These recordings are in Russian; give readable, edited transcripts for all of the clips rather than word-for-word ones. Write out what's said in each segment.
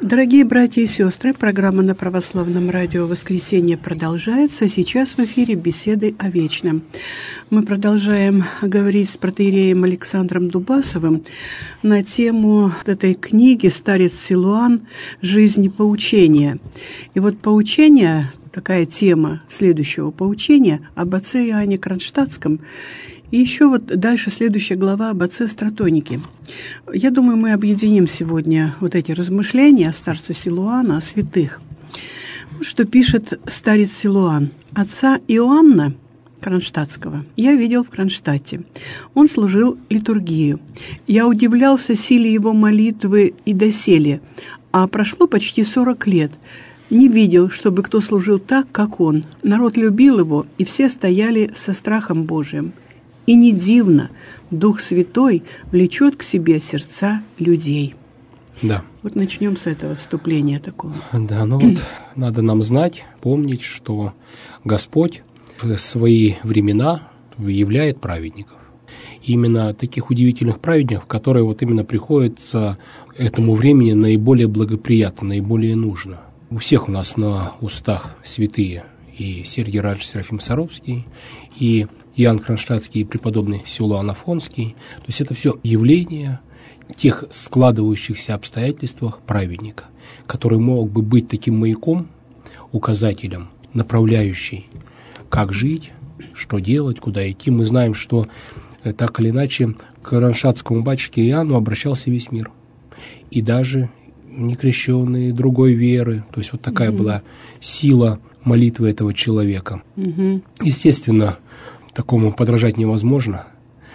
Дорогие братья и сестры, программа на Православном радио «Воскресенье» продолжается. Сейчас в эфире беседы о вечном. Мы продолжаем говорить с протоиереем Александром Дубасовым на тему этой книги «Старец Силуан. Жизнь и поучение». И вот поучение, такая тема следующего поучения об отце Иоанне Кронштадтском. И еще вот дальше следующая глава об отце Стратонике. Я думаю, мы объединим сегодня вот эти размышления о старце Силуана, о святых. Вот что пишет старец Силуан. Отца Иоанна Кронштадтского я видел в Кронштадте. Он служил литургию. Я удивлялся силе его молитвы и доселе, а прошло почти 40 лет. Не видел, чтобы кто служил так, как он. Народ любил его, и все стояли со страхом Божиим. И не дивно, Дух Святой влечет к себе сердца людей. Да. Вот начнем с этого вступления такого. Да, ну вот надо нам знать, помнить, что Господь в свои времена являет праведников. И именно таких удивительных праведников, которые вот именно приходится этому времени наиболее благоприятно, наиболее нужно. У всех у нас на устах святые. И Сергий Радж Серафим Саровский, и Иоанн Кронштадтский, и преподобный Силуан Афонский. То есть это все явления тех складывающихся обстоятельствах праведника, который мог бы быть таким маяком, указателем, направляющий, как жить, что делать, куда идти. Мы знаем, что так или иначе к кронштадтскому батюшке Иоанну обращался весь мир. И даже некрещенные, другой веры. То есть вот такая была сила молитвы этого человека. Естественно, такому подражать невозможно,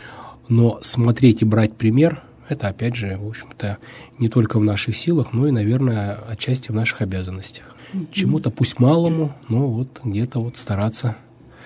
но смотреть и брать пример, это, опять же, в общем-то, не только в наших силах, но и, наверное, отчасти в наших обязанностях. Чему-то, пусть малому, но вот где-то вот стараться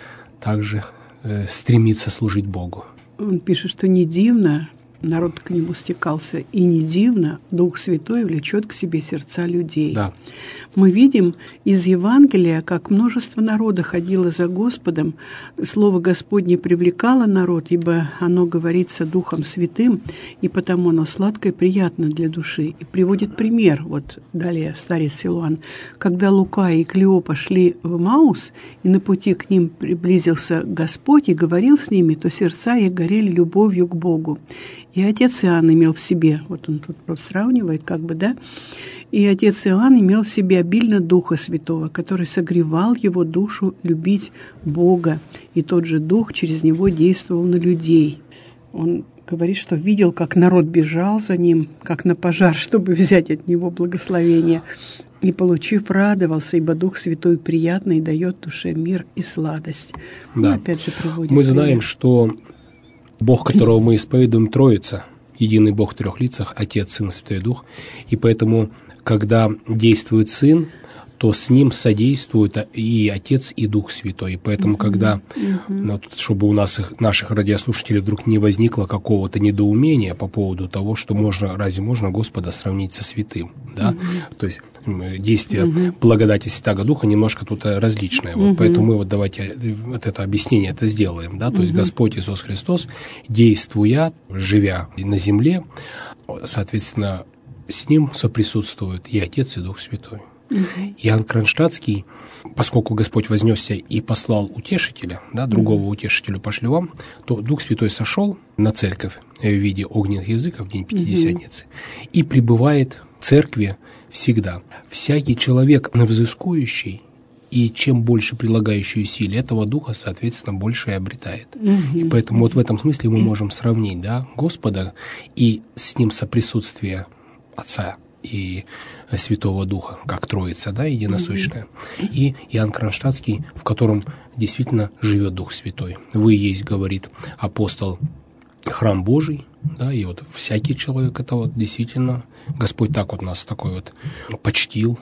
также стремиться служить Богу. Он пишет, что не дивно, народ к нему стекался, и не дивно, Дух Святой влечет к себе сердца людей. Да. Мы видим из Евангелия, как множество народа ходило за Господом, Слово Господне привлекало народ, ибо оно говорится Духом Святым, и потому оно сладко и приятно для души. И приводит пример, вот далее старец Силуан, когда Лука и Клеопа шли в Эмаус, и на пути к ним приблизился Господь и говорил с ними, то сердца их горели любовью к Богу. И отец Иоанн имел в себе, вот он тут сравнивает, как бы, да, и отец Иоанн имел в себе обильно Духа Святого, который согревал его душу любить Бога, и тот же Дух через него действовал на людей. Он говорит, что видел, как народ бежал за ним, как на пожар, чтобы взять от него благословение, и, получив, радовался, ибо Дух Святой приятно и дает душе мир и сладость. Да. Ну, опять же, приводит Мы пример. знаем, что Бог, которого мы исповедуем, Троица, единый Бог в трех лицах, Отец, Сын, Святой Дух. И поэтому, когда действует Сын, то с Ним содействуют и Отец, и Дух Святой. И поэтому, когда, вот, чтобы у нас, наших радиослушателей, вдруг не возникло какого-то недоумения по поводу того, что разве можно Господа сравнить со святым? Да? То есть действие благодати Святаго Духа немножко тут различное. Вот, поэтому мы вот давайте вот это объяснение это сделаем. Да? То есть Господь Иисус Христос, действуя, живя на земле, соответственно, с Ним соприсутствуют и Отец, и Дух Святой. Иоанн Кронштадтский, поскольку Господь вознесся и послал утешителя, да, другого утешителя пошлю вам, то Дух Святой сошел на церковь в виде огненных языков в день Пятидесятницы и пребывает в церкви всегда. Всякий человек взыскующий и чем больше прилагающий усилий этого Духа, соответственно, больше и обретает. И поэтому вот в этом смысле мы можем сравнить, да, Господа и с Ним соприсутствие Отца и Святого Духа, как Троица, да, единосущная, и Иоанн Кронштадтский, в котором действительно живет Дух Святой. «Вы есть, — говорит апостол, — храм Божий», да, и вот всякий человек, это вот действительно, Господь так вот нас такой вот почтил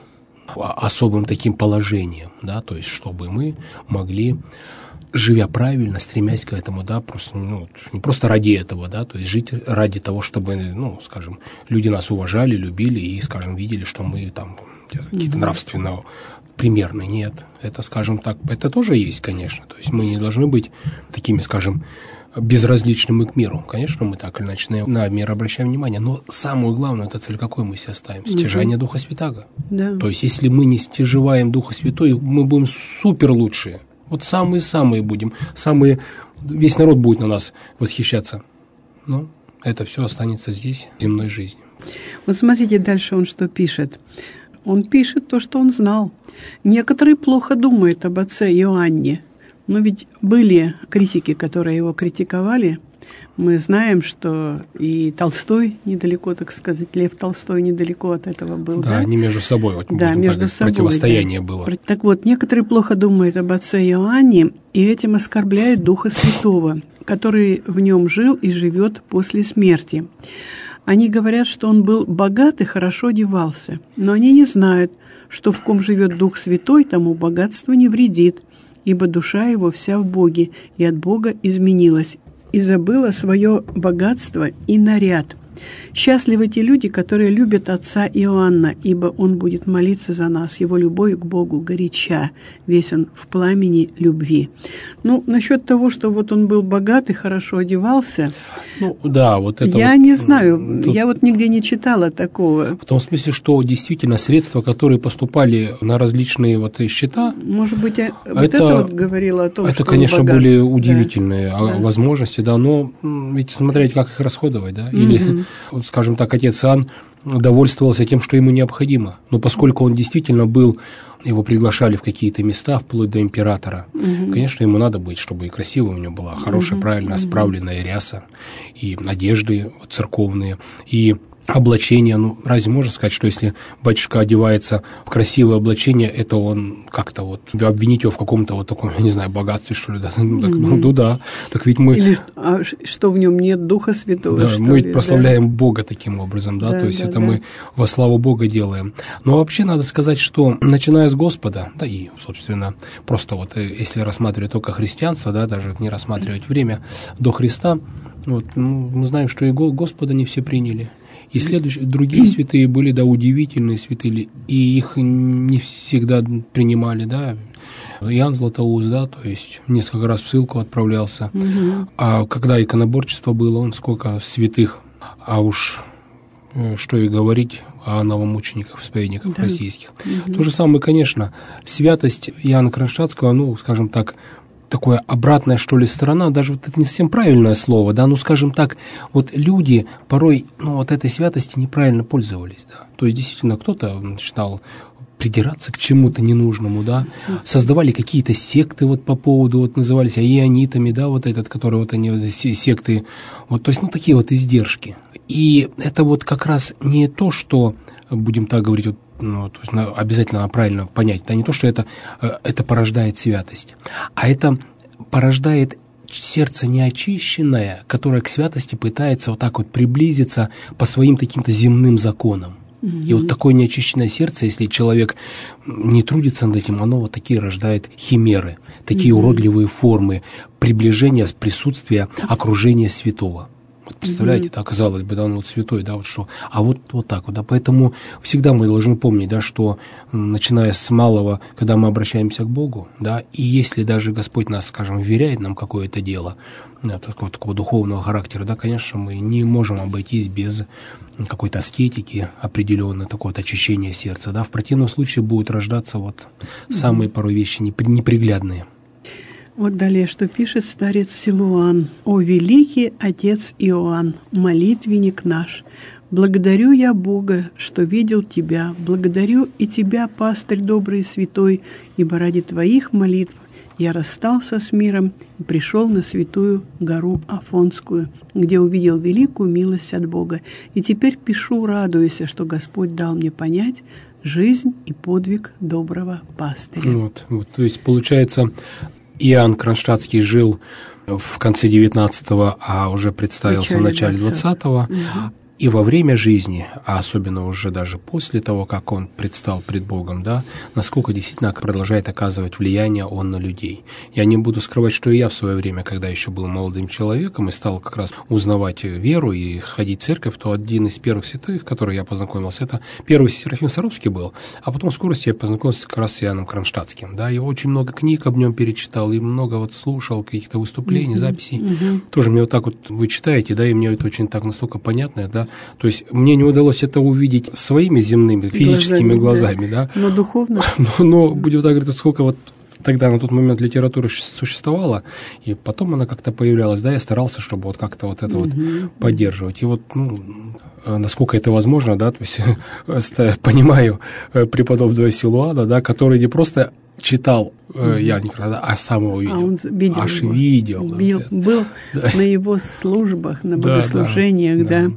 особым таким положением, да, то есть чтобы мы могли, живя правильно, стремясь к этому, да, просто, не просто ради этого, да, то есть жить ради того, чтобы, скажем, люди нас уважали, любили и, скажем, видели, что мы там какие-то нравственно примерны. Нет, это, скажем так, это тоже есть, конечно. То есть мы не должны быть такими, скажем, безразличны мы к миру. Конечно, мы так или иначе на мир обращаем внимание, но самую главную это цель какой мы себе ставим? Стяжание Духа Святаго. Да. То есть, если мы не стяжеваем Духа Святой, мы будем супер лучшие. Вот самые-самые будем, весь народ будет на нас восхищаться. Но это все останется здесь, в земной жизни. Вот смотрите, дальше он что пишет. Он пишет то, что он знал. Некоторые плохо думают об отце Иоанне. Но ведь были критики, которые его критиковали. Мы знаем, что и Толстой недалеко, так сказать, Лев Толстой недалеко от этого был. Да, они между собой, между собой, противостояние было. Так вот, некоторые плохо думают об отце Иоанне и этим оскорбляют Духа Святого, который в нем жил и живет после смерти. Они говорят, что он был богат и хорошо одевался, но они не знают, что в ком живет Дух Святой, тому богатство не вредит, ибо душа его вся в Боге, и от Бога изменилась, и забыла свое богатство и наряд. Счастливы те люди, которые любят отца Иоанна, ибо он будет молиться за нас, его любовь к Богу горяча, весь он в пламени любви. Ну, насчет того, что вот он был богат и хорошо одевался, да, вот это я не знаю, я вот нигде не читала такого. В том смысле, что действительно средства, которые поступали на различные счета, может быть, это говорило о том, это, что конечно, он богат. были удивительные возможности, да, но ведь смотреть, как их расходовать, да, или, скажем так, отец Иоанн довольствовался тем, что ему необходимо, но поскольку он действительно был, его приглашали в какие-то места, вплоть до императора, конечно, ему надо быть, чтобы и красиво у него была хорошая, правильно справленная ряса, и одежды церковные, и облачение. Разве можно сказать, что если батюшка одевается в красивое облачение, это он как-то обвинить его в каком-то таком, я не знаю, богатстве, что ли, да? Да. Так ведь мы... Или что в нем нет Духа Святого. Да, мы прославляем Бога таким образом, да, то есть это мы во славу Бога делаем. Но вообще надо сказать, что начиная с Господа, да и, собственно, просто если рассматривать только христианство, да, даже не рассматривать время до Христа, мы знаем, что и Господа не все приняли. И другие святые были, да, удивительные святые, и их не всегда принимали, да. Иоанн Златоуст, да, то есть несколько раз в ссылку отправлялся. А когда иконоборчество было, он сколько святых, а уж что и говорить о новомучениках, исповедниках российских. То же самое, конечно, святость Иоанна Кронштадтского, скажем так, такое обратная, что ли, сторона, даже это не совсем правильное слово, да, скажем так, люди порой, этой святости неправильно пользовались, да, то есть, действительно, кто-то начинал придираться к чему-то ненужному, да, создавали какие-то секты по поводу, назывались ионитами, да, которые они, секты, то есть, такие издержки, и это как раз не то, что, будем так говорить, то есть обязательно правильно понять, да, не то, что это порождает святость, а это порождает сердце неочищенное, которое к святости пытается приблизиться по своим каким-то земным законам. И такое неочищенное сердце, если человек не трудится над этим, оно такие рождает химеры, такие уродливые формы приближения, присутствия, окружения святого. Представляете, да, казалось бы, да, он святой, да, что, а вот так да, поэтому всегда мы должны помнить, да, что, начиная с малого, когда мы обращаемся к Богу, да, и если даже Господь нас, скажем, вверяет нам какое-то дело, да, такого духовного характера, да, конечно, мы не можем обойтись без какой-то аскетики определенной, такого очищения сердца, да, в противном случае будут рождаться самые порой вещи неприглядные. Далее, что пишет старец Силуан. «О великий отец Иоанн, молитвенник наш, благодарю я Бога, что видел тебя, благодарю и тебя, пастырь добрый и святой, ибо ради твоих молитв я расстался с миром и пришел на святую гору Афонскую, где увидел великую милость от Бога, и теперь пишу, радуясь, что Господь дал мне понять жизнь и подвиг доброго пастыря». То есть, получается, Иоанн Кронштадтский жил в конце 19-го, а уже представился в начале 20-го. и во время жизни, а особенно уже даже после того, как он предстал пред Богом, да, насколько действительно продолжает оказывать влияние он на людей. Я не буду скрывать, что и я в свое время, когда еще был молодым человеком и стал как раз узнавать веру и ходить в церковь, то один из первых святых, который я познакомился, это первый Серафим Саровский был, а потом в скорости я познакомился как раз с Иоанном Кронштадтским. Да, я очень много книг об нем перечитал и много вот слушал каких-то выступлений, записей. Тоже мне вот так вот вы читаете, да, и мне это очень так настолько понятно, да. То есть мне не удалось это увидеть своими земными, физическими глазами, да. Но духовно. Но будем так говорить, сколько вот тогда на тот момент литература существовала, и потом она как-то появлялась, да, я старался, чтобы вот как-то вот это вот поддерживать. И вот, насколько это возможно, да, то есть понимаю преподобного Силуана, да, который не просто читал, я никогда, а сам его видел. Он видел аж его. Видел. Был на его службах, на богослужениях, да.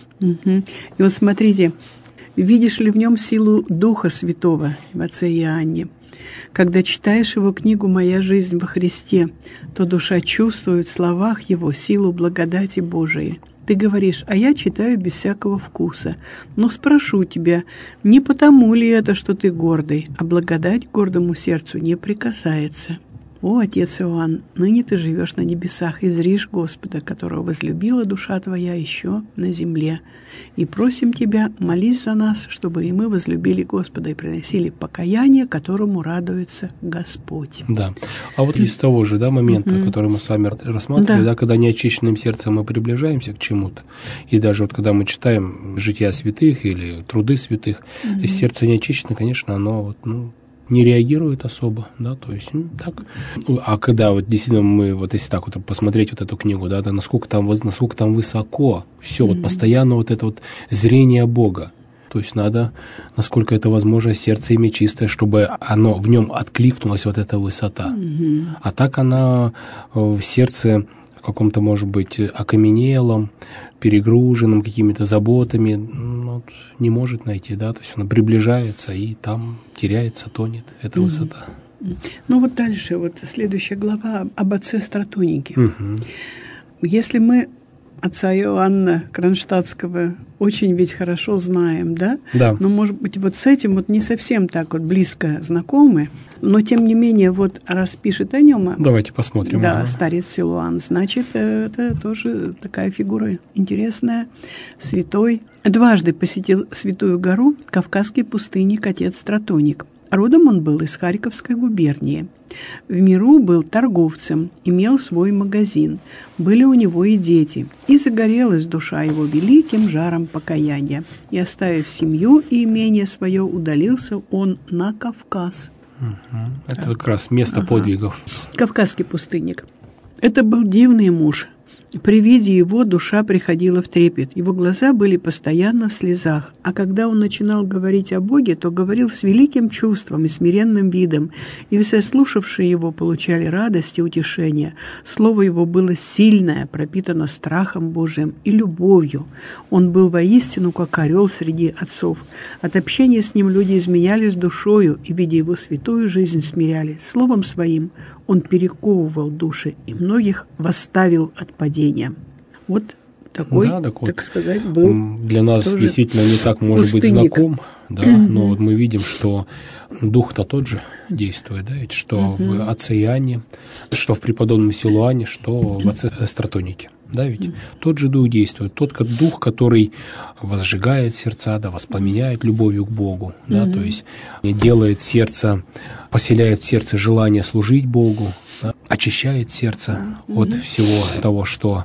И вот смотрите, видишь ли в нем силу Духа Святого в отце Иоанне? Когда читаешь его книгу «Моя жизнь во Христе», то душа чувствует в словах его силу благодати Божией. Ты говоришь, а я читаю без всякого вкуса. Но спрошу тебя, не потому ли это, что ты гордый, а благодать к гордому сердцу не прикасается? О, отец Иоанн, ныне ты живешь на небесах и зришь Господа, которого возлюбила душа твоя еще на земле. И просим тебя, молись за нас, чтобы и мы возлюбили Господа и приносили покаяние, которому радуется Господь. Да. А вот из того же, да, момента, который мы с вами рассматривали, да, когда неочищенным сердцем мы приближаемся к чему-то, и даже вот когда мы читаем жития святых или труды святых, сердце неочищенное, конечно, оно вот, не реагирует особо, да, то есть, так. А когда вот действительно мы, вот если так вот посмотреть вот эту книгу, да, насколько там высоко, все, вот постоянно вот это вот зрение Бога, то есть надо, насколько это возможно, сердце иметь чистое, чтобы оно, в нем откликнулась вот эта высота. А так она в сердце каком-то, может быть, окаменелом, перегруженным какими-то заботами, не может найти, да, то есть она приближается и там теряется, тонет эта высота. Вот дальше, вот следующая глава об отце Стратонике. Если мы отца Иоанна Кронштадтского очень ведь хорошо знаем, да? Да. Но, может быть, вот с этим вот не совсем так вот близко знакомы, но, тем не менее, вот раз пишет о нем... Давайте посмотрим. Да, старец Силуан, значит, это тоже такая фигура интересная, святой. Дважды посетил Святую гору, Кавказский пустынник, отец Стратоник. Родом он был из Харьковской губернии. В миру был торговцем, имел свой магазин. Были у него и дети. И загорелась душа его великим жаром покаяния. И, оставив семью и имение свое, удалился он на Кавказ. Это как раз место подвигов. Кавказский пустынник. Это был дивный муж. При виде его душа приходила в трепет. Его глаза были постоянно в слезах. А когда он начинал говорить о Боге, то говорил с великим чувством и смиренным видом. И все слушавшие его получали радость и утешение. Слово его было сильное, пропитано страхом Божиим и любовью. Он был воистину как орел среди отцов. От общения с ним люди изменялись душою, и, видя его святую жизнь, смирялись. Словом своим он перековывал души и многих восставил от падения. Вот такой, так сказать, был. Для нас действительно не так может быть знаком, да, но вот мы видим, что дух-то тот же действует, да, ведь что в отце Иоанне, что в преподобном Силуане, что в отце Стратонике. Да, ведь тот же дух действует, тот дух, который возжигает сердца, да, воспламеняет любовью к Богу, да, то есть делает сердце, поселяет в сердце желание служить Богу, да, очищает сердце от всего того, что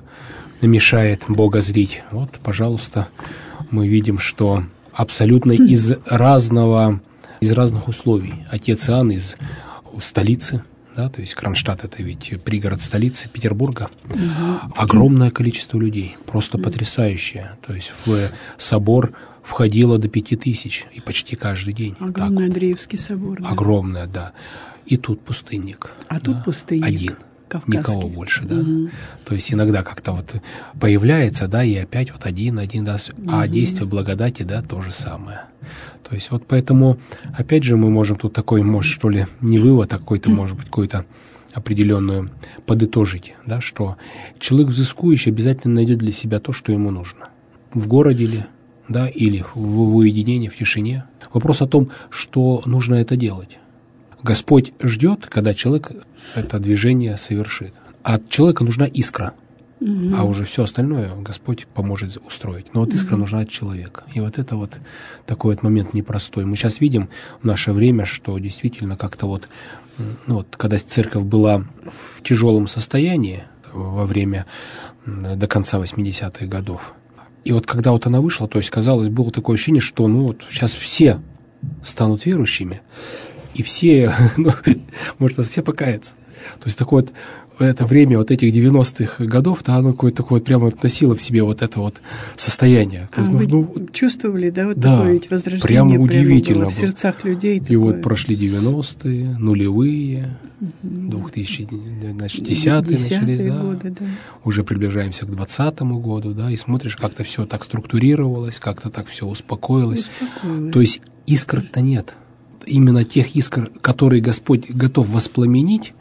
мешает Бога зрить. Вот, пожалуйста, мы видим, что абсолютно из разных условий. Отец Иоанн из столицы, да, то есть Кронштадт — это ведь пригород столицы Петербурга. Огромное количество людей, просто потрясающее. То есть в собор входило до 5000, и почти каждый день. Огромный Андреевский собор. Да. Огромное, да. И тут пустынник. А тут пустынник. Один. Кавказский. Никого больше, да. То есть иногда как-то вот появляется, да, и опять вот один, да, а действие благодати, да, то же самое. То есть вот поэтому, опять же, мы можем тут такой, может, что ли, не вывод, а какой-то, может быть, какой-то определенную подытожить, да, что человек взыскующий обязательно найдет для себя то, что ему нужно. в городе ли, да, или в уединении, в тишине. Вопрос о том, что нужно это делать. Господь ждет, когда человек это движение совершит. От человека нужна искра, а уже все остальное Господь поможет устроить. Но вот искра нужна от человека. И вот это вот такой вот момент непростой. Мы сейчас видим в наше время, что действительно как-то вот, ну вот когда церковь была в тяжелом состоянии во время, до конца 80-х годов, и вот когда вот она вышла, то есть, казалось, было такое ощущение, что ну вот сейчас все станут верующими, и все, ну, может, все покаяться. То есть такое вот это время вот этих 90-х годов, да, оно какое-то такое вот прямо носило в себе вот это вот состояние. А вы чувствовали, да, вот да, такое ведь возрождение прямо удивительно было в сердцах людей? И такое. Вот прошли 90-е, нулевые, 2010-е начались, да. Годы, да. Уже приближаемся к 2020 году, да, и смотришь, как-то все так структурировалось, как-то так все успокоилось. То есть искр-то нет. Именно тех искр, которые Господь готов воспламенить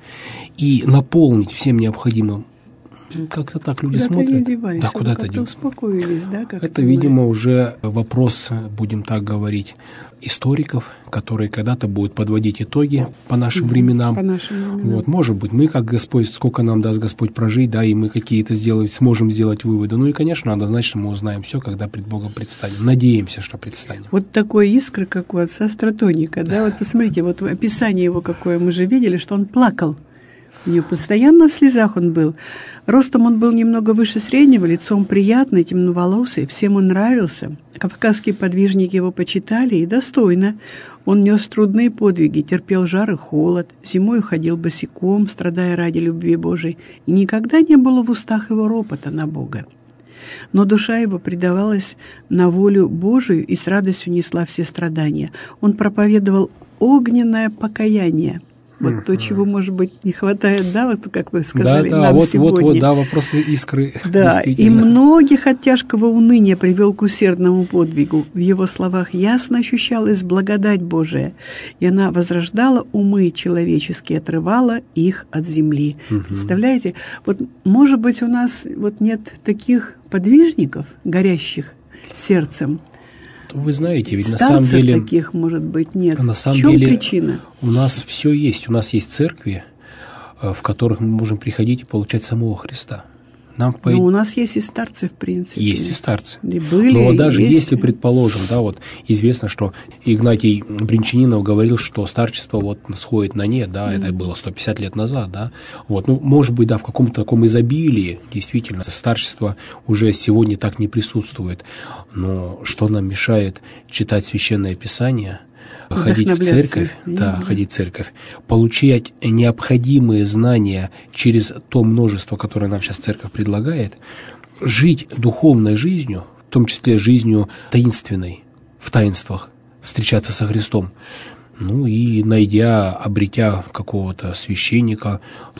и наполнить всем необходимым. Как-то так люди куда-то смотрят. Девались, Да, куда-то девались. Успокоились, да? Это, видимо, уже вопрос, будем так говорить, историков, которые когда-то будут подводить итоги по нашим временам. По нашим временам. Вот, может быть, мы, как Господь, сколько нам даст Господь прожить, да, и мы какие-то сможем сделать выводы. Ну и, конечно, однозначно мы узнаем все, когда пред Богом предстанем. Надеемся, что предстанем. Вот такой искра, как у отца Стратоника, да, вот посмотрите, вот описание его какое мы же видели, что он плакал. У него постоянно в слезах он был. Ростом он был немного выше среднего, лицом приятный, темноволосый, всем он нравился. Кавказские подвижники его почитали и достойно. Он нес трудные подвиги, терпел жар и холод, зимой ходил босиком, страдая ради любви Божией, и никогда не было в устах его ропота на Бога. Но душа его предавалась на волю Божию и с радостью несла все страдания. Он проповедовал огненное покаяние. Вот то, чего, может быть, не хватает, да, вот как вы сказали, да, нам вот, сегодня. Вот, да, вопросы искры. Да, и многих от тяжкого уныния привел к усердному подвигу. В его словах ясно ощущалась благодать Божия, и она возрождала умы человеческие, отрывала их от земли. Представляете, вот, может быть, у нас вот нет таких подвижников, горящих сердцем. Вы знаете, ведь Старцев на самом деле таких, может быть, нет. На самом в чем деле, причина? У нас все есть. У нас есть церкви, в которых мы можем приходить и получать самого Христа. У нас есть и старцы, в принципе. Есть и старцы. И были, но даже есть. если, предположим, да, вот известно, что Игнатий Бринчанинов говорил, что старчество вот сходит на нет, да, это было 150 лет назад, да, вот, ну, может быть, да, в каком-то таком изобилии, действительно, старчество уже сегодня так не присутствует, но что нам мешает читать Священное Писание, ходить в церковь, ходить в церковь, получать необходимые знания через то множество, которое нам сейчас церковь предлагает, жить духовной жизнью, в том числе жизнью таинственной, в таинствах, встречаться со Христом. Ну и обретя какого-то священника,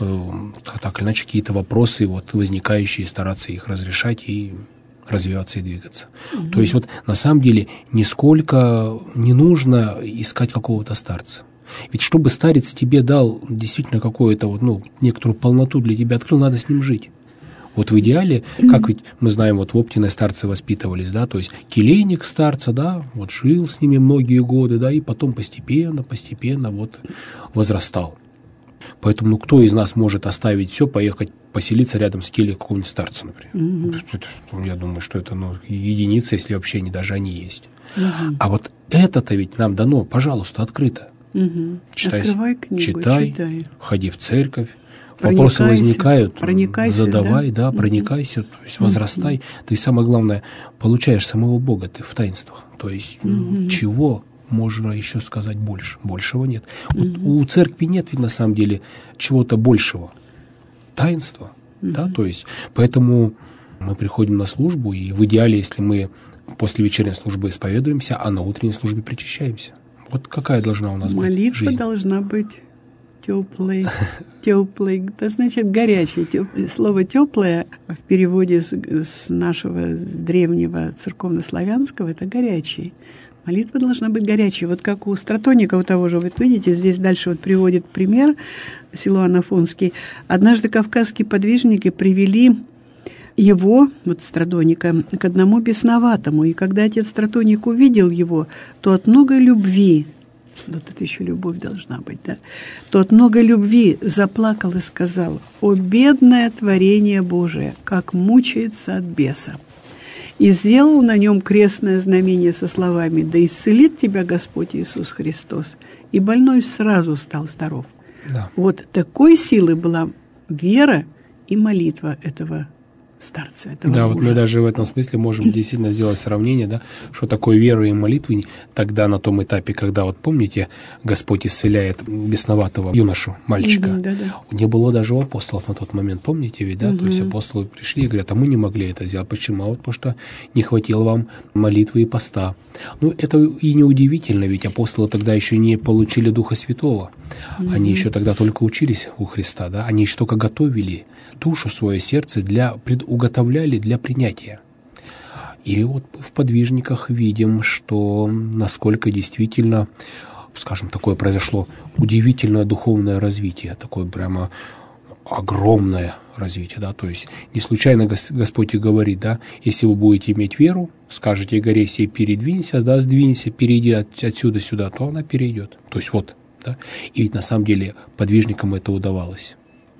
так или иначе какие-то вопросы вот, возникающие, стараться их разрешать и развиваться и двигаться. То есть вот на самом деле нисколько не нужно искать какого-то старца. Ведь чтобы старец тебе дал действительно какую-то вот, ну, некоторую полноту для тебя открыл, надо с ним жить. Вот в идеале, как ведь мы знаем, вот в Оптиной старцы воспитывались, да, то есть келейник старца, да, вот жил с ними многие годы, да, и потом постепенно вот возрастал. Поэтому, ну, кто из нас может оставить все, поехать поселиться рядом с кельей какого-нибудь старца, например? Я думаю, что это единицы, если вообще даже они есть. А вот это-то ведь нам дано, пожалуйста, открыто. Открывай книгу, читай. Ходи в церковь. Вопросы возникают, задавай, да? Проникайся, то есть возрастай. Ты, самое главное, получаешь самого Бога ты в таинствах. То есть чего можно еще сказать больше? Большего нет. Вот у церкви нет ведь на самом деле чего-то большего. Таинства. Да? То есть, поэтому мы приходим на службу, и в идеале, если мы после вечерней службы исповедуемся, а на утренней службе причащаемся. Вот какая должна у нас быть жизнь? Молитва должна быть теплой. Это значит горячей. Слово «теплое» в переводе с нашего древнего церковнославянского – это горячий. Молитва должна быть горячей. Вот как у Стратоника, у того же, вот видите, здесь дальше вот приводит пример Силуан Афонский. Однажды кавказские подвижники привели его, вот Страдоника, к одному бесноватому. И когда отец Стратоник увидел его, то от многой любви, да тут еще любовь должна быть, да, то от многой любви заплакал и сказал: «О, бедное творение Божие, как мучается от беса!» И сделал на нем крестное знамение со словами: «Да исцелит тебя Господь Иисус Христос». И больной сразу стал здоров. Да. Вот такой силы была вера и молитва этого старца, этого Да, мужа. вот мы даже в этом смысле можем действительно сделать сравнение, да, что такое вера и молитвы тогда на том этапе, когда, вот помните, Господь исцеляет бесноватого юношу, мальчика. Да. Не было даже у апостолов на тот момент, помните ведь, да? То есть апостолы пришли и говорят: а мы не могли это сделать. Почему? А вот потому что не хватило вам молитвы и поста. Ну, это и неудивительно, ведь апостолы тогда еще не получили Духа Святого. Они еще тогда только учились у Христа, да? Они еще только готовили душу, свое сердце уготовляли для принятия. И вот в подвижниках видим, что насколько действительно, скажем, такое произошло удивительное духовное развитие, такое прямо огромное развитие, да, то есть не случайно Господь и говорит, да, если вы будете иметь веру, скажете горе сей передвинься, да, сдвинься, перейди отсюда сюда, то она перейдет. То есть вот, да, и ведь на самом деле подвижникам это удавалось.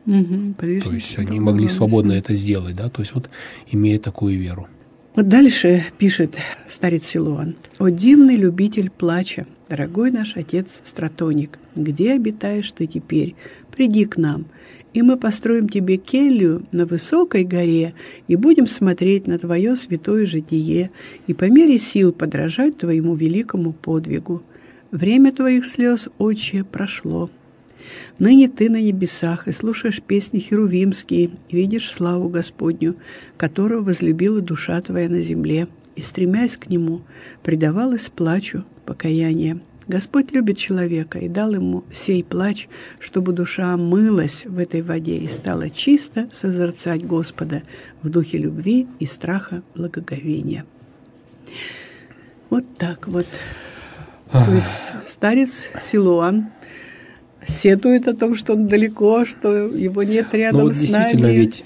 То есть они могли свободно это сделать, да, то есть вот имея такую веру. Вот дальше пишет старец Силуан: «О дивный любитель плача, дорогой наш отец Стратоник, где обитаешь ты теперь? Приди к нам, и мы построим тебе келью на высокой горе и будем смотреть на твое святое житие и по мере сил подражать твоему великому подвигу. Время твоих слез, отче, прошло. Ныне ты на небесах и слушаешь песни херувимские, и видишь славу Господню, которую возлюбила душа твоя на земле, и, стремясь к нему, предавалась плачу покаяния. Господь любит человека и дал ему сей плач, чтобы душа омылась в этой воде и стала чисто созерцать Господа в духе любви и страха благоговения». Вот так вот. То есть старец Силуан сетует о том, что он далеко, что его нет рядом вот с действительно, нами. Ведь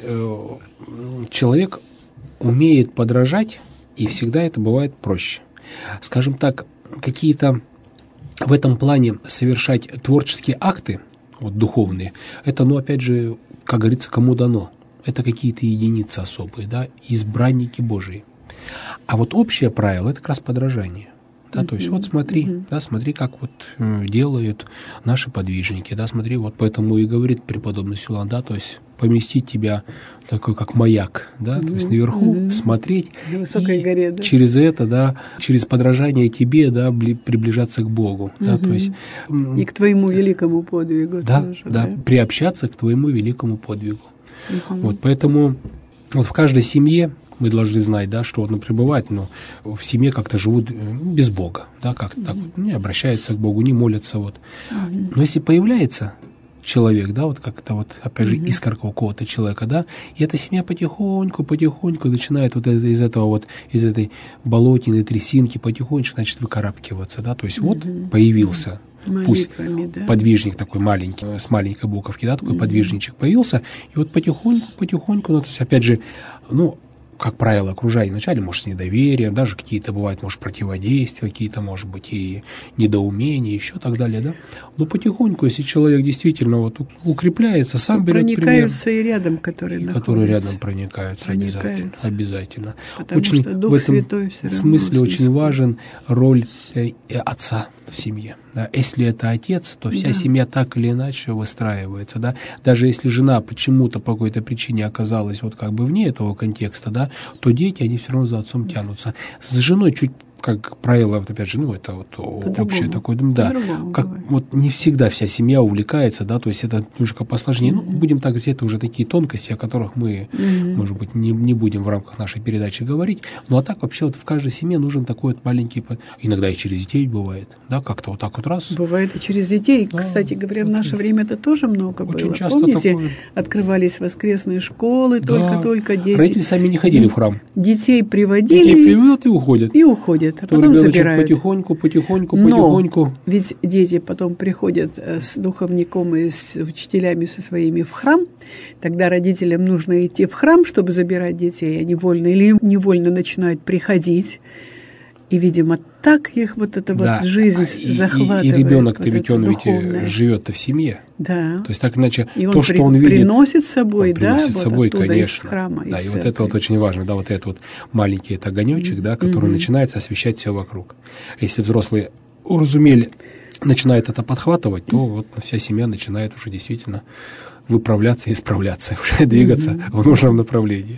человек умеет подражать, и всегда это бывает проще. Скажем так, какие-то в этом плане совершать творческие акты, вот духовные, это, опять же, как говорится, кому дано. Это какие-то единицы особые, да, избранники Божии. А вот общее правило – это как раз подражание. Да, то есть вот смотри, да, смотри, как вот делают наши подвижники, да, смотри, вот поэтому и говорит преподобный Силуан, да, то есть поместить тебя такой, как маяк, да, то есть наверху смотреть на высокой горе, да? Через это, да, через подражание тебе, да, приближаться к Богу, да, то есть и к твоему великому подвигу тоже, да, приобщаться к твоему великому подвигу. Вот поэтому вот в каждой семье мы должны знать, да, что вот, пребывать, но в семье как-то живут без Бога, да, как-то так, не обращаются к Богу, не молятся, вот. Но если появляется человек, да, вот как-то вот, опять же, искорка у кого-то человека, да, и эта семья потихоньку начинает вот из этой болотины, трясинки потихонечку, значит, выкарабкиваться, да, то есть вот появился, пусть подвижник такой маленький, с маленькой буковки, да, такой подвижничек появился, и вот потихоньку, то есть, опять же, как правило, окружают вначале, может, с недоверием, даже какие-то бывают, может, противодействия, какие-то, может быть, и недоумения, еще так далее, да. Но потихоньку, если человек действительно вот укрепляется, сам берет пример. Проникаются и рядом, которые рядом проникаются. Обязательно. Потому очень, что Дух Святой все равно. В смысле очень важен роль отца в семье. Да. Если это отец, то вся семья так или иначе выстраивается. Да. Даже если жена почему-то по какой-то причине оказалась вот как бы вне этого контекста, да, то дети, они все равно за отцом тянутся. С женой чуть, как правило, вот опять же, это вот общее такое, да, как вот не всегда вся семья увлекается, да, то есть это немножко посложнее. Будем так говорить, это уже такие тонкости, о которых мы, может быть, не будем в рамках нашей передачи говорить, а так вообще вот в каждой семье нужен такой вот маленький, иногда и через детей бывает, да, как-то вот так вот раз. Бывает и через детей, кстати говоря, в наше время это тоже много было. Помните, открывались воскресные школы, только-только дети. Родители сами не ходили в храм. Детей приводили. Детей приводят и уходят. приходят, а потом забирают. Потихоньку. Ведь дети потом приходят с духовником и с учителями со своими в храм, тогда родителям нужно идти в храм, чтобы забирать детей, а невольно или невольно начинают приходить. И, видимо, так их вот эта вот жизнь захватывает. И ребенок-то вот ведь он ведь живет-то в семье. Да. То есть так иначе и то, что он видит, приносит с собой, приносит с собой, вот конечно. Из храма, да, из и вот это вот очень важно, да, вот этот вот маленький это огонечек, да, который начинает освещать все вокруг. Если взрослые уразумели, начинают это подхватывать, то вот вся семья начинает уже действительно выправляться, исправляться, уже двигаться в нужном направлении.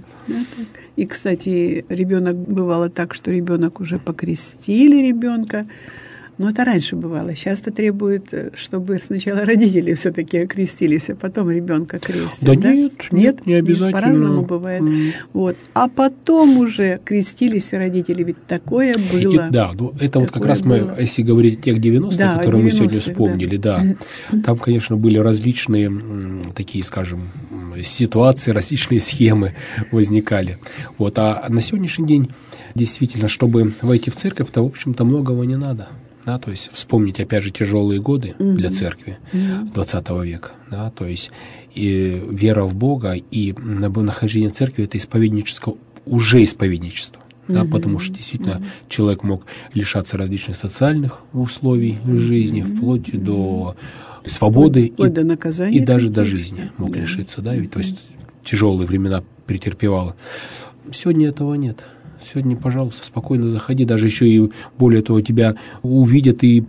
И, кстати, ребенок бывало так, что ребенок уже покрестили ребенка. Но это раньше бывало. Сейчас-то требует, чтобы сначала родители все-таки окрестились, а потом ребенка крестят. Да, нет, не обязательно. По-разному бывает. Вот. А потом уже крестились родители, ведь такое было. Да, это вот как раз мы, если говорить о тех 90-х, которые мы сегодня вспомнили, да, там, конечно, были различные такие, скажем, ситуации, различные схемы возникали. Вот. А на сегодняшний день, действительно, чтобы войти в церковь, то, в общем-то, многого не надо. Да, то есть вспомнить, опять же, тяжелые годы для церкви 20 века. Да, то есть и вера в Бога и нахождение в церкви – это уже исповедничество. Да, потому что действительно человек мог лишаться различных социальных условий в жизни, вплоть до свободы до наказания и даже до жизни мог лишиться. Да, ведь, то есть тяжелые времена претерпевало. Сегодня этого нет. Сегодня, пожалуйста, спокойно заходи, даже еще и более того, тебя увидят и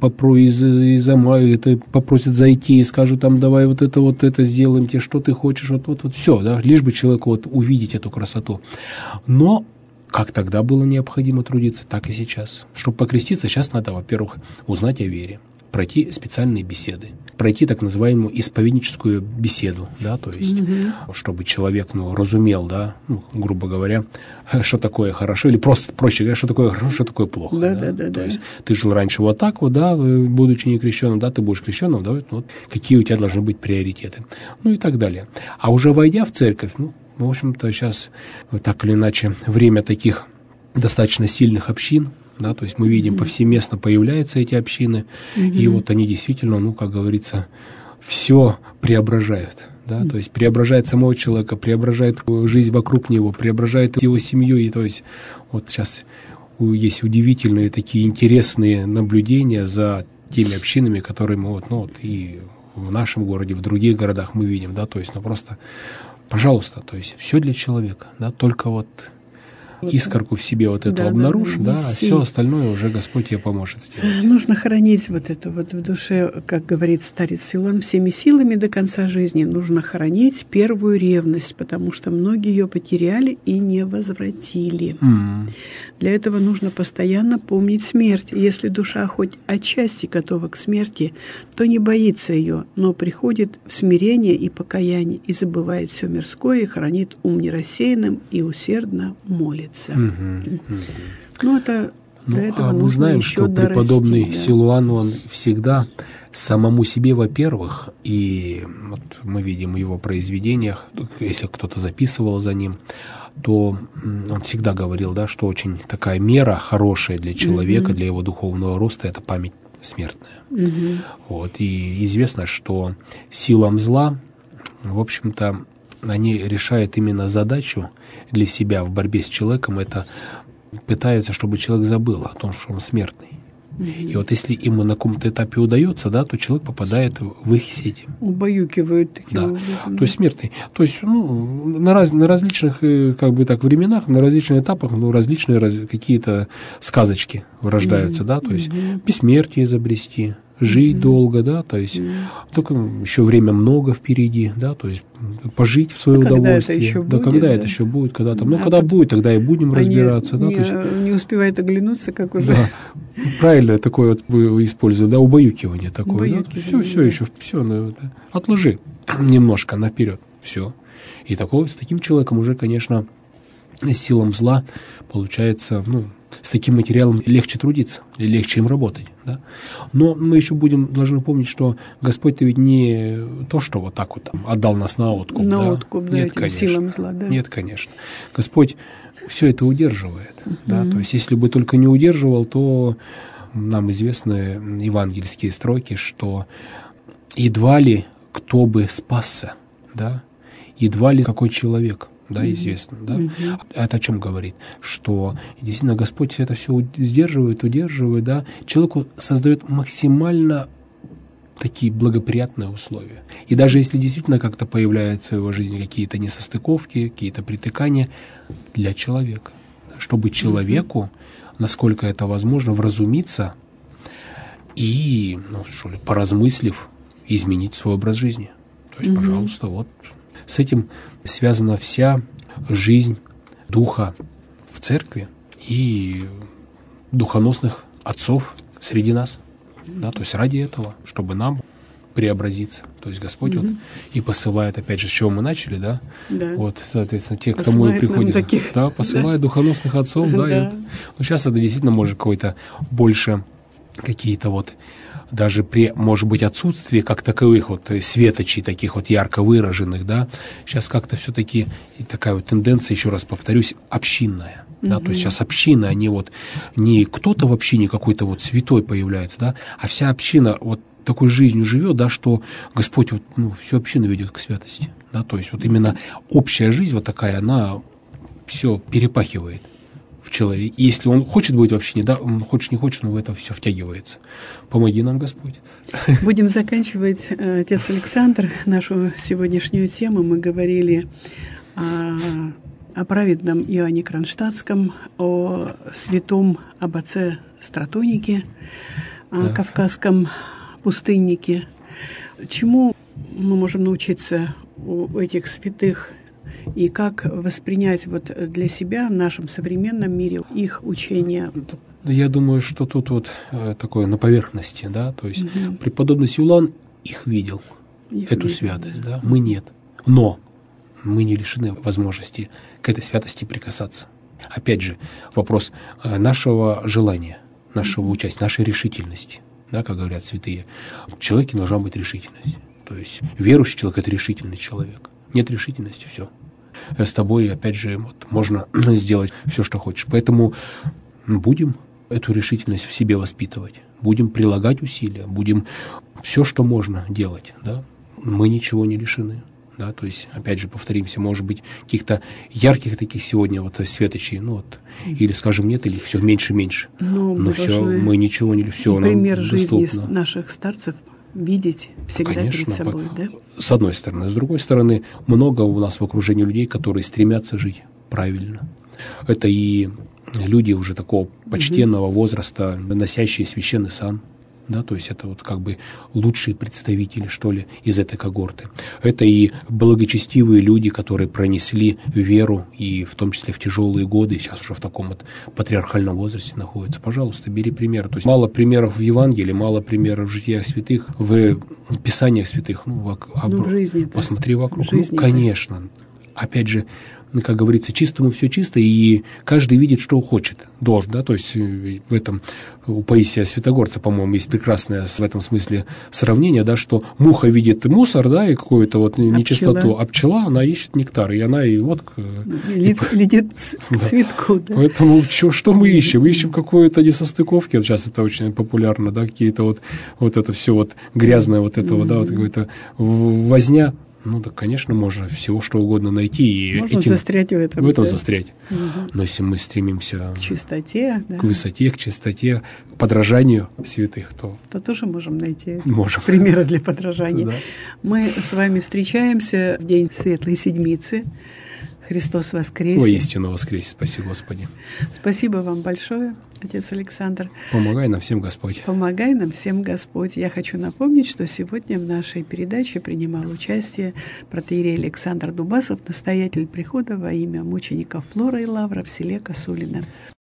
попросят зайти и скажут, там, давай вот это сделаем тебе, что ты хочешь, вот все, да, лишь бы человеку вот увидеть эту красоту. Но как тогда было необходимо трудиться, так и сейчас. Чтобы покреститься, сейчас надо, во-первых, узнать о вере, пройти специальные беседы, пройти так называемую исповедническую беседу, да, то есть, чтобы человек, разумел, да, грубо говоря, что такое хорошо, или просто, проще говоря, что такое хорошо, что такое плохо. Да. То есть, ты жил раньше вот так вот, да, будучи не крещенным, да, ты будешь крещенным, да, вот какие у тебя должны быть приоритеты, и так далее. А уже войдя в церковь, в общем-то, сейчас, так или иначе, время таких достаточно сильных общин, да, то есть мы видим, повсеместно появляются эти общины, и вот они действительно, как говорится, все преображают, да, то есть преображает самого человека, преображает жизнь вокруг него, преображает его семью, и то есть вот сейчас есть удивительные такие интересные наблюдения за теми общинами, которые мы и в нашем городе, в других городах мы видим, да, то есть, просто, пожалуйста, то есть все для человека, да, только искорку в себе эту обнаружь, а все остальное уже Господь тебе поможет сделать. Нужно хранить это в душе, как говорит старец Силуан, всеми силами до конца жизни. Нужно хранить первую ревность, потому что многие ее потеряли и не возвратили. Для этого нужно постоянно помнить смерть. И если душа хоть отчасти готова к смерти, то не боится ее, но приходит в смирение и покаяние, и забывает все мирское, и хранит ум нерассеянным, и усердно молится. Для этого мы знаем, что преподобный Силуан, он всегда самому себе, во-первых, и мы видим в его произведениях, если кто-то записывал за ним, то он всегда говорил, да, что очень такая мера хорошая для человека, для его духовного роста, это память смертная. И известно, что силам зла, в общем-то, они решают именно задачу для себя в борьбе с человеком, это пытаются, чтобы человек забыл о том, что он смертный. И если им на каком-то этапе удается, да, то человек попадает в их сети. Убаюкивают таким образом. То есть смертный. То есть на различных временах, на различных этапах различные какие-то сказочки рождаются, да, то есть бессмертие изобрести, жить долго, да, то есть только еще время много впереди, да, то есть пожить в свое удовольствие. Когда это еще будет, когда там, когда будет, тогда и будем разбираться, да. Не успевает оглянуться, как уже. Да, правильно такое использую, да, убаюкивание такое. Все, отложи немножко наперед, все. И с таким человеком уже, конечно, с силам зла получается, с таким материалом легче трудиться, легче им работать, да. Но мы еще должны помнить, что Господь-то ведь не то, что вот так вот отдал нас на откуп, на откуп, Нет, этим силам зла, да. Нет, конечно. Господь все это удерживает. Да? То есть, если бы только не удерживал, то нам известны евангельские строки, что едва ли кто бы спасся, да? Едва ли какой человек, да, известно, да? Это о чем говорит? Что действительно Господь это все сдерживает, удерживает, да? Человеку создает максимально такие благоприятные условия. И даже если действительно как-то появляются в его жизни какие-то несостыковки, какие-то притыкания, для человека, чтобы человеку, насколько это возможно, вразумиться и, поразмыслив, изменить свой образ жизни. То есть, пожалуйста, вот с этим связана вся жизнь духа в церкви и духоносных отцов среди нас. Да, то есть ради этого, чтобы нам преобразиться. То есть Господь вот и посылает, опять же, с чего мы начали, да? Вот, соответственно, те, к тому и приходят, да, посылает духоносных отцов, да, и вот, сейчас это действительно может какой-то больше какие-то вот даже при, может быть, отсутствии как таковых вот светочей, таких вот ярко выраженных, да, сейчас как-то все-таки такая вот тенденция, еще раз повторюсь, общинная. Да, то есть сейчас общины, они вот не кто-то в общине какой-то вот святой появляется, да, а вся община вот такой жизнью живет, да, что Господь вот, всю общину ведет к святости, да, то есть вот именно общая жизнь вот такая, она все перепахивает в человеке. И если он хочет быть в общине, да, он хочет, не хочет, но в это все втягивается. Помоги нам, Господь. Будем заканчивать, отец Александр, нашу сегодняшнюю тему. Мы говорили о праведном Иоанне Кронштадтском, о святом об отце Стратонике, о кавказском пустыннике. Чему мы можем научиться у этих святых и как воспринять вот для себя в нашем современном мире их учение? Я думаю, что тут вот такое на поверхности, да, то есть преподобный Силуан их видел, эту святость, да, мы нет, но мы не лишены возможности к этой святости прикасаться. Опять же, вопрос нашего желания, нашего участия, нашей решительности. Да, как говорят святые, в человеке должна быть решительность. То есть верующий человек – это решительный человек. Нет решительности – все. С тобой, опять же, вот, можно сделать все, что хочешь. Поэтому будем эту решительность в себе воспитывать. Будем прилагать усилия, будем все, что можно делать. Да? Мы ничего не лишены. Да, то есть, опять же, повторимся, может быть, каких-то ярких таких сегодня вот светочей, или, скажем, нет, или все меньше-меньше. Но все, мы ничего не... Все пример нам жизни доступно. Наших старцев видеть всегда Конечно, перед собой, да? С одной стороны. С другой стороны, много у нас в окружении людей, которые стремятся жить правильно. Это и люди уже такого почтенного возраста, носящие священный сан. Да, то есть это вот как бы лучшие представители, что ли, из этой когорты. Это и благочестивые люди, которые пронесли веру, и в том числе в тяжелые годы, сейчас уже в таком вот патриархальном возрасте находятся. Пожалуйста, бери пример. То есть мало примеров в Евангелии, мало примеров в житиях святых, в писаниях святых. В жизни, посмотри вокруг. Конечно. Опять же, как говорится, чистому все чисто, и каждый видит, что хочет, должен, да, то есть в этом у Паисия Святогорца, по-моему, есть прекрасное в этом смысле сравнение, да, что муха видит мусор, да, и какую-то вот нечистоту, а пчела, она ищет нектар, и она и вот... Летит к цветку, да. Поэтому что мы ищем? Ищем какую-то несостыковки, вот сейчас это очень популярно, да, какие-то вот это все вот грязное вот этого, да, вот какая-то возня. Да, конечно, можно всего что угодно найти и можно застрять в этом застрять. Но если мы стремимся к чистоте, к высоте, к чистоте, к подражанию святых, то тоже можем найти можем. Примеры для подражания. Да. Мы с вами встречаемся в день Светлой Седмицы. Христос воскресе! Воистину воскресе, спаси Господи! Спасибо вам большое, отец Александр. Помогай нам всем Господь! Помогай нам всем Господь! Я хочу напомнить, что сегодня в нашей передаче принимал участие протоиерей Александр Дубасов, настоятель прихода во имя мучеников Флора и Лавра в селе Косулино.